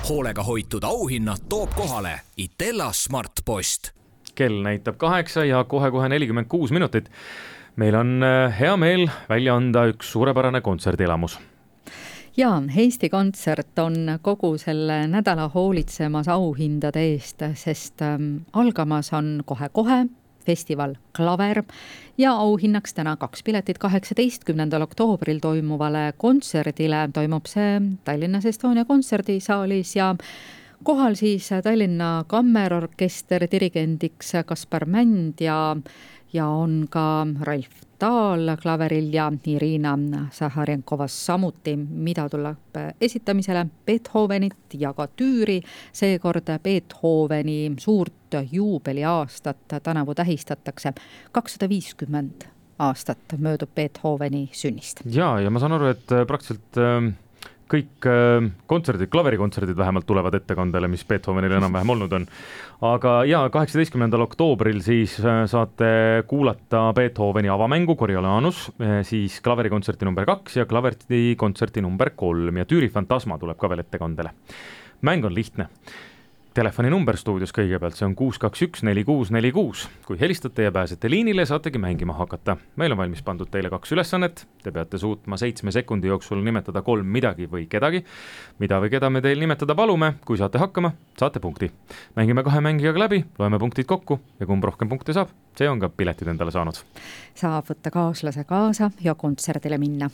hoolega hoitud auhinnad toob kohale Itella Smartpost. Kell näitab 8 ja kohe 46 minutit. Meil on hea meel välja anda üks suurepärane kontserdielamus. Ja, Eesti Kontsert on kogu selle nädala hoolitsemas auhindade eest, sest algamas on kohe festival Klaver ja auhinnaks täna 2 piletit 18. oktoobril toimuvale kontserdile. Toimub see Tallinnas Estonia kontserdisaalis ja kohal siis Tallinna Kammerorkester, dirigendiks Kaspar Mänd ja on ka Ralf Taal klaveril ja Irina Saharenkova samuti, mida tuleb esitamisele Beethovenit ja ka Tüüri. Seekord Beethoveni suurt juubeliaastat tänavu tähistatakse 250 aastat möödub Beethoveni sünnist. Ja ma saan aru, et praktiliselt kõik kontserdid, klaverikontserdid vähemalt tulevad ettekandele, mis Beethovenil enam-vähem olnud on. Aga 18. oktoobril siis saate kuulata Beethoveni avamängu Coriolanus, siis klaverikontserti number 2 ja klaverikontserti number 3 ja Tüüri Fantasma tuleb ka veel ettekandele. Mäng on lihtne. Telefoninumber stuudios kõigepealt, see on 621-4646. Kui helistate ja pääsete liinile, saategi mängima hakata. Meil on valmis pandud teile 2 ülesannet. Te peate suutma 7 sekundi jooksul nimetada 3 midagi või kedagi. Mida või keda me teil nimetada palume, kui saate hakkama, saate punkti. Mängime 2 mängijaga läbi, loeme punktid kokku ja kumb rohkem punkte saab, see on ka piletid endale saanud. Saab võtta kaaslase kaasa ja kontserdile minna.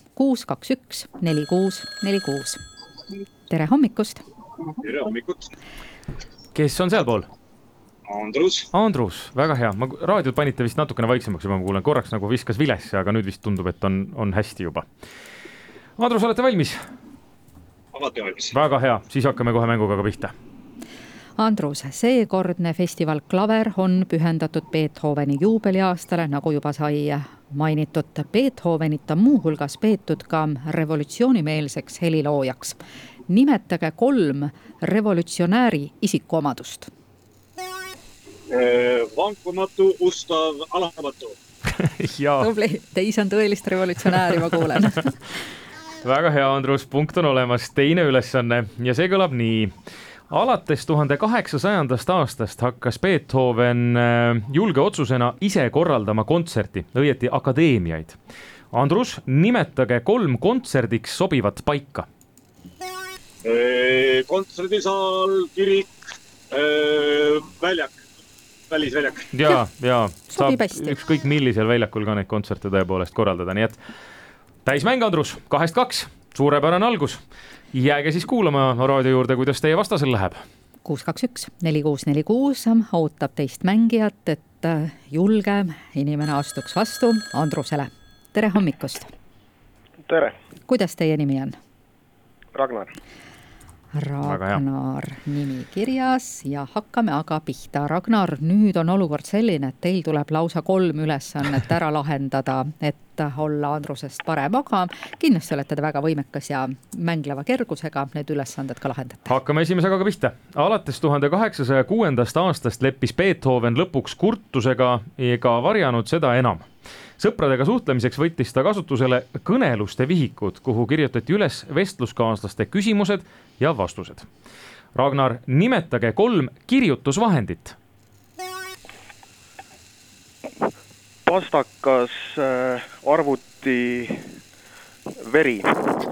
621-4646. Tere hommikust! Tere hommikut! Kes on sealpool? Andrus, väga hea. Raadiot panite vist natukene vaiksemaks juba, ma kuulen korraks nagu viskas vilesse, aga nüüd vist tundub, et on hästi juba. Andrus, olete valmis? Alati valmis. Väga hea, siis hakkame kohe mänguga ka pihta. Andrus, seekordne festival Klaver on pühendatud Beethoveni juubeliaastale, nagu juba sai mainitud. Beethovenit on muuhulgas peetud ka revolutsioonimeelseks heliloojaks. Nimetage 3 revolutsionääri isikuomadust. Vankumatu, ustav, alamatu. Tubli, teis on tõelist revolutsionääri, ma kuulen. Väga hea, Andrus, punkt on olemas. Teine ülesanne ja see kõlab nii. Alates 1800. aastast hakkas Beethoven julge otsusena ise korraldama kontserti, õieti akadeemiaid. Andrus, nimetage 3 kontserdiks sobivat paika. Kontserdisaal, kirik, väljak, välisväljak. Ja saab ükskõik millisel väljakul ka neid kontserte tõepoolest korraldada, nii et täismäng, Andrus, 2-2, suurepärane algus. Jääge siis kuulama raadio juurde, kuidas teie vastasel läheb. 621-4646 ootab teist mängijat, et julge inimene astuks vastu Andrusele. Tere hommikust! Tere! Kuidas teie nimi on? Ragnar nimi kirjas ja hakkame aga pihta. Ragnar, nüüd on olukord selline, et teil tuleb lausa 3 ülesannet ära lahendada, et olla Andrusest parem, aga kindlasti olete te väga võimekas ja mängleva kergusega need ülesanded ka lahendate. Hakkame esimesega ka pihta. Alates 1806. aastast leppis Beethoven lõpuks kurtusega ega varjanud seda enam. Sõpradega suhtlemiseks võttis ta kasutusele kõneluste vihikud, kuhu kirjutati üles vestluskaaslaste küsimused ja vastused. Ragnar, nimetage 3 kirjutusvahendit. Pastakas, arvuti, veri.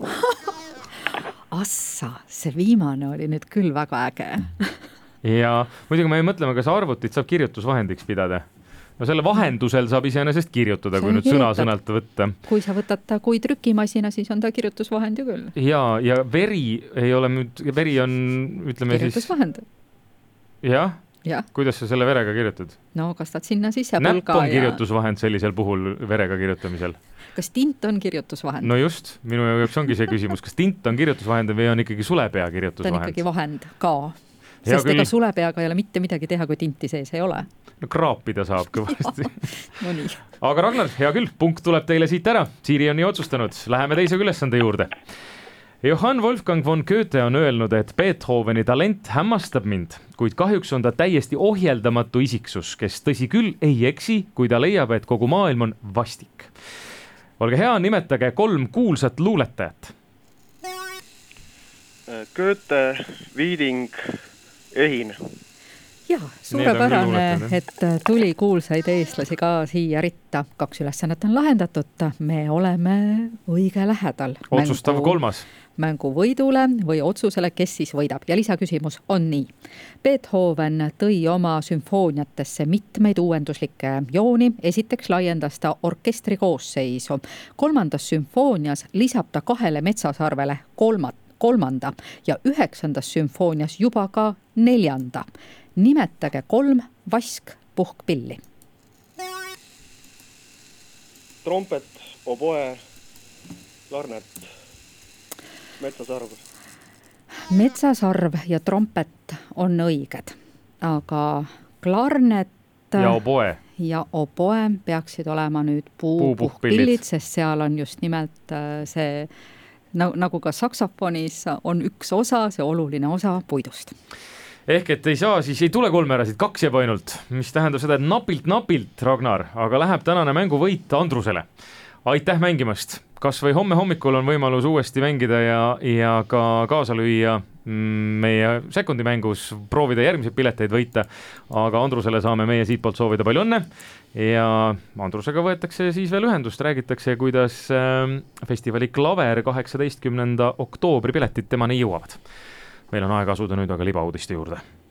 Assa, see viimane oli nüüd küll väga äge. Ja muidugi me mõtleme, kas arvutit saab kirjutusvahendiks pidada. No selle vahendusel saab iseenesest kirjutada, kui nüüd sõna-sõnalt võtta. Kui sa võtad ta kui trükimasina, siis on ta kirjutusvahend ju küll. Ja veri ei ole, veri on, ütleme kirjutusvahend. Siis... Jah? Kuidas sa selle verega kirjutad? No kastad sinna sisse pulga. Näpp on kirjutusvahend sellisel puhul verega kirjutamisel. Kas tint on kirjutusvahend? No just, minu jaoks ongi see küsimus, kas tint on kirjutusvahend või on ikkagi sulepea kirjutusvahend? Ta on ikkagi vahend ka. Sest ega sulepeaga ei ole mitte midagi teha, kui tinti sees ei ole. No kraapida saab kõvasti. No nii. Aga Ragnar, hea küll, punkt tuleb teile siit ära. Siiri on nii otsustanud. Läheme teise ülesande juurde. Johann Wolfgang von Goethe on öelnud, et Beethoveni talent hämmastab mind, kuid kahjuks on ta täiesti ohjeldamatu isiksus, kes tõsi küll ei eksi, kui ta leiab, et kogu maailm on vastik. Olge hea, nimetage 3 kuulsat luuletajat. Goethe, Viiding, Ehin. ja suurepärane, et tuli kuulsaid eestlasi ka siia ritta. 2 ülesannet on lahendatud, me oleme õige lähedal. Otsustav kolmas. Mängu võidule või otsusele, kes siis võidab. Ja lisaküsimus on nii. Beethoven tõi oma sümfooniatesse mitmeid uuenduslikke jooni. Esiteks laiendas ta orkestri koosseisu. 3. sümfoonias lisab ta 2 metsasarvele 3. ja 9. sümfoonias juba ka 4. Nimetage 3 vaskpuhkpilli. Trompet, oboe, klarnet, metsasarv. Metsasarv ja trompet on õiged, aga klarnet ja oboe peaksid olema nüüd puupuhkpillid, sest seal on just nimelt see, nagu ka saksofonis on üks osa, see oluline osa puidust. Ehk et ei saa, siis ei tule 3 ärasid, 2 jääb ainult, mis tähendab seda, et napilt, Ragnar, aga läheb tänane mänguvõit Andrusele. Aitäh mängimast! Kas või homme hommikul on võimalus uuesti mängida ja ka kaasa lüüa meie sekundimängus, proovida järgmiseid pileteid võita, aga Andrusele saame meie siitpoolt soovida palju õnne ja Andrusega võetakse siis veel ühendust, räägitakse, kuidas festivali Klaver 18. oktoobri piletid temani jõuavad. Meil on aeg asuda nüüd aga libauudiste juurde.